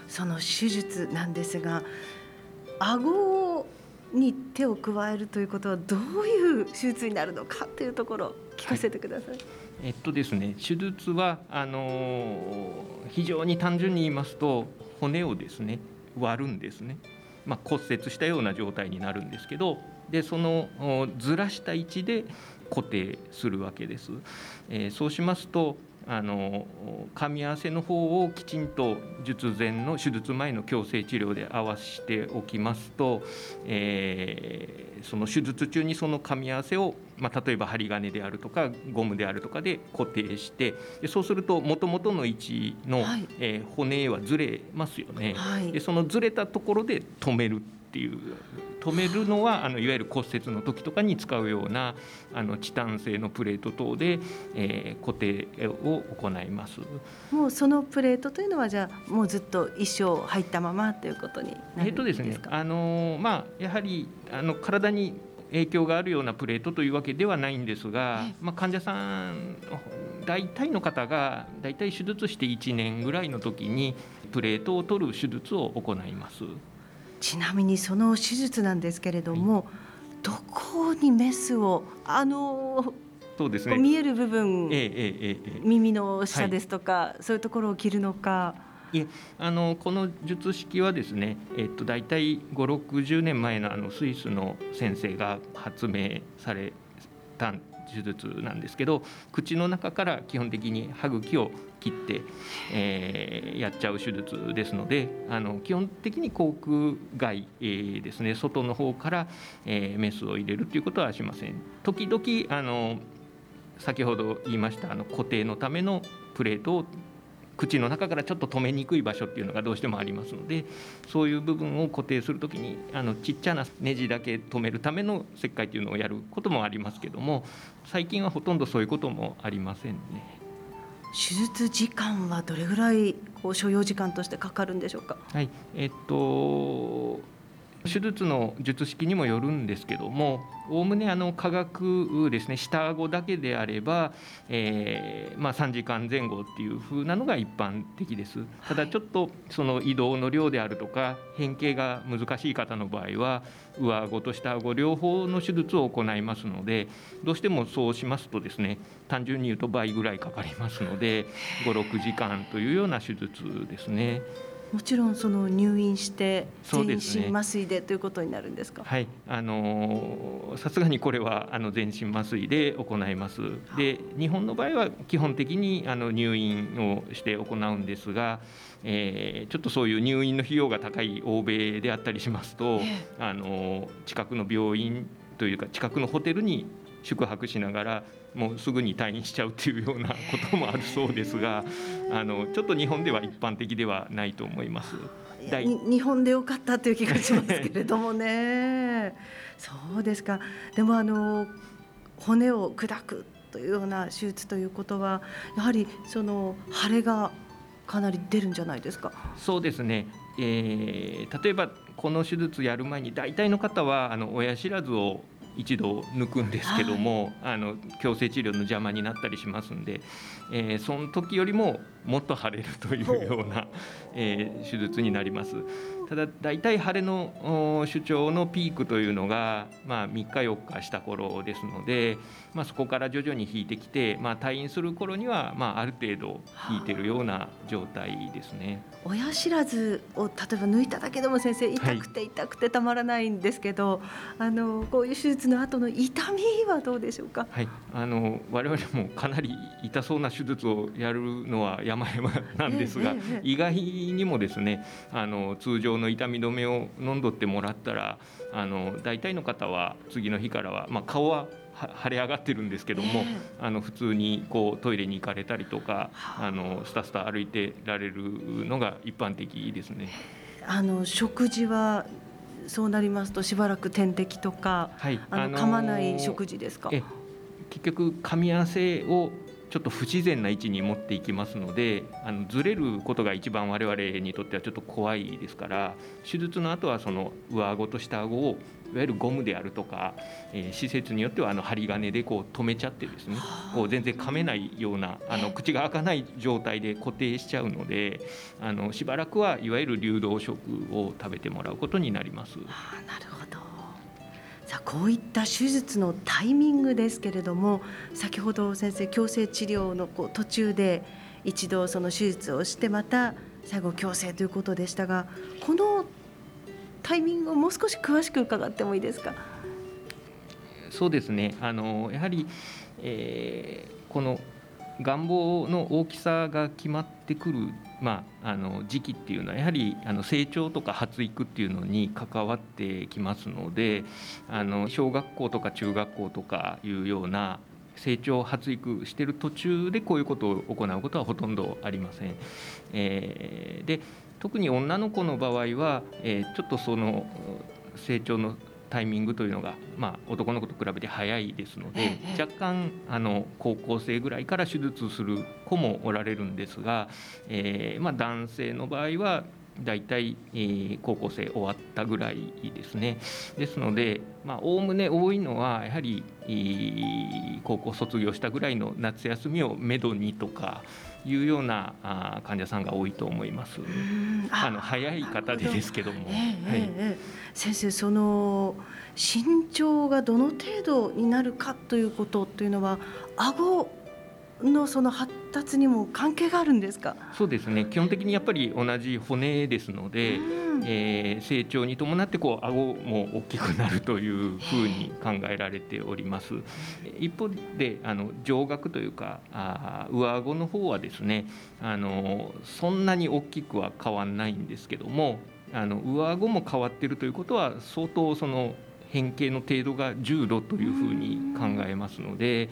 その手術なんですが、顎に手を加えるということはどういう手術になるのかというところ聞かせてください。 ですね、手術は非常に単純に言いますと骨をですね割るんですね。骨折したような状態になるんですけど、でそのずらした位置で固定するわけです。そうしますと噛み合わせの方をきちんと術前の手術前の矯正治療で合わせておきますと、その手術中にその噛み合わせを、例えば針金であるとかゴムであるとかで固定して、でそうすると元々の位置の、骨はずれますよね。でそのずれたところで止めるっていう、止めるのはいわゆる骨折の時とかに使うようなチタン製のプレート等で、固定を行います。 もうそのプレートというのはじゃあもうずっと一生入ったままということになるんですか？ ですね、やはり体に影響があるようなプレートというわけではないんですが、患者さん大体の方が大体手術して1年ぐらいの時にプレートを取る手術を行います。 ちなみにその手術なんですけれども、どこにメスをそうですね、 見える部分、耳の下ですとか、そういうところを切るのか。 この術式はですね、大体5、60年前のスイスの先生が発明された手術なんですけど、口の中から基本的に歯茎を切って、やっちゃう手術ですので、基本的に口腔外、ですね、外の方から、メスを入れるということはしません。時々先ほど言いました固定のためのプレートを口の中からちょっと止めにくい場所っていうのがどうしてもありますので、そういう部分を固定するときにちっちゃなネジだけ止めるための切開というのをやることもありますけども、最近はほとんどそういうこともありませんね。 手術時間はどれぐらい所要時間としてかかるんでしょうか？ 手術の術式にもよるんですけども、おおむね下顎ですね、下顎だけであれば、3時間前後っていう風なのが一般的です。ただちょっとその移動の量であるとか変形が難しい方の場合は上顎と下顎両方の手術を行いますので、どうしてもそうしますとですね、単純に言うと倍ぐらいかかりますので5、6時間というような手術ですね。 もちろんその入院して全身麻酔でということになるんですか？ はい、さすがにこれは全身麻酔で行います。で、日本の場合は基本的に入院をして行うんですが、ちょっとそういう入院の費用が高い欧米であったりしますと、近くの病院というか近くのホテルに宿泊しながらもうすぐに退院しちゃうというようなこともあるそうですが、ちょっと日本では一般的ではないと思います。 日本でよかったという気がしますけれどもねそうですか。でも骨を砕くというような手術ということはやはりその腫れがかなり出るんじゃないですか？ そうですね、例えばこの手術やる前に大体の方は親知らずを一度抜くんですけども、矯正治療の邪魔になったりしますんで、その時よりももっと腫れるというような、手術になります。ただ大体腫れの主張のピークというのが、3日4日した頃ですので、そこから徐々に引いてきて、退院する頃には、ある程度引いているような状態ですね。 親知らずを例えば抜いただけでも先生痛くてたまらないんですけど、こういう手術の後の痛みはどうでしょうか？ はい、我々もかなり痛そうな手術をやるのは山々なんですが、意外にもですね通常の痛み止めを飲んどってもらったら大体の方は次の日からは、顔は腫れ上がってるんですけども、普通にトイレに行かれたりとかスタスタ歩いてられるのが一般的ですね。 食事はそうなりますとしばらく点滴とか、噛まない食事ですか？ 結局噛み合わせをちょっと不自然な位置に持っていきますので、ずれることが一番我々にとってはちょっと怖いですから、手術の後はその上顎と下顎をいわゆるゴムであるとか、施設によっては針金でこう止めちゃってですね、こう全然噛めないような口が開かない状態で固定しちゃうので、しばらくはいわゆる流動食を食べてもらうことになります。 なるほど。さあ、こういった手術のタイミングですけれども、先ほど先生矯正治療の途中で一度その手術をしてまた最後矯正ということでしたが、このタイミングをもう少し詳しく伺ってもいいですか？ そうですね、やはり、この願望の大きさが決まってくる、時期っていうのはやはり成長とか発育っていうのに関わってきますので、小学校とか中学校とかいうような成長発育している途中でこういうことを行うことはほとんどありません。で特に女の子の場合は、ちょっとその成長のタイミングというのが、男の子と比べて早いですので、若干高校生ぐらいから手術する子もおられるんですが、男性の場合はだいたい高校生終わったぐらいですね。ですので、おおむね多いのはやはり高校卒業したぐらいの夏休みをめどにとかいうような患者さんが多いと思います。早い方ですけども、 先生、その身長がどの程度になるかということというのは顎のその発達にも関係があるんですか？ そうですね、基本的にやっぱり同じ骨ですので、成長に伴って顎も大きくなるというふうに考えられております。一方で上顎というか上顎の方はですね、そんなに大きくは変わらないんですけども、上顎も変わっているということは相当その変形の程度が重度というふうに考えますので、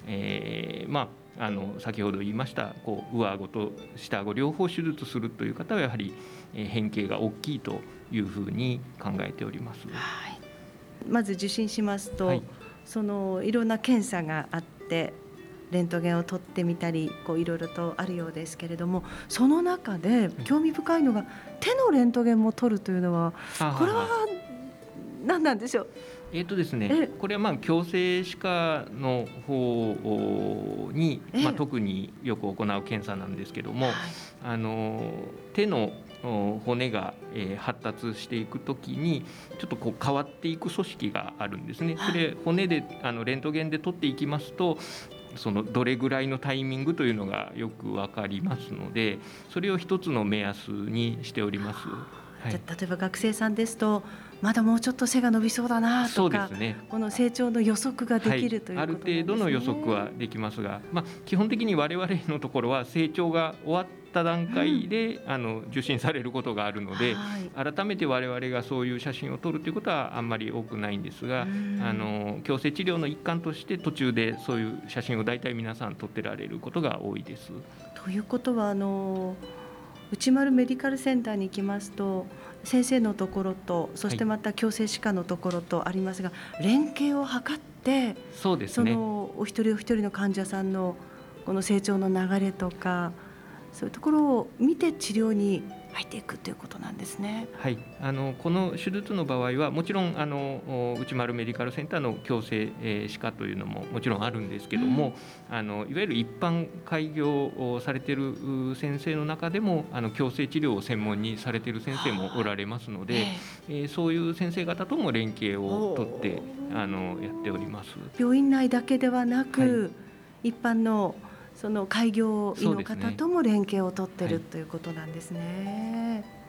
先ほど言いました上顎と下顎両方手術するという方はやはり変形が大きいというふうに考えております。 まず受診しますと、いろんな検査があってレントゲンを取ってみたりいろいろとあるようですけれども、その中で興味深いのが手のレントゲンも取るというのは、これは何なんでしょう？ ですね、これは矯正歯科の方に、特によく行う検査なんですけども、手の骨が発達していくときにちょっと変わっていく組織があるんですね。それ骨でレントゲンで取っていきますと、そのどれぐらいのタイミングというのがよく分かりますので、それを一つの目安にしております。 じゃあ例えば学生さんですとまだもうちょっと背が伸びそうだなとか、この成長の予測ができるということなんですね。 ある程度の予測はできますが、基本的に我々のところは成長が終わった段階で、受診されることがあるので、改めて我々がそういう写真を撮るということはあんまり多くないんですが、矯正治療の一環として途中でそういう写真を大体皆さん撮ってられることが多いです。 ということは内丸メディカルセンターに行きますと先生のところとそしてまた矯正歯科のところとありますが、連携を図ってそうですね、 そのお一人お一人の患者さんのこの成長の流れとかそういうところを見て治療に入っていくということなんですね。 この手術の場合はもちろん内丸メディカルセンターの矯正歯科というのももちろんあるんですけども、いわゆる一般開業をされている先生の中でも矯正治療を専門にされている先生もおられますので、そういう先生方とも連携をとってやっております。 病院内だけではなく、一般のその開業医の方とも連携を取っているということなんですね。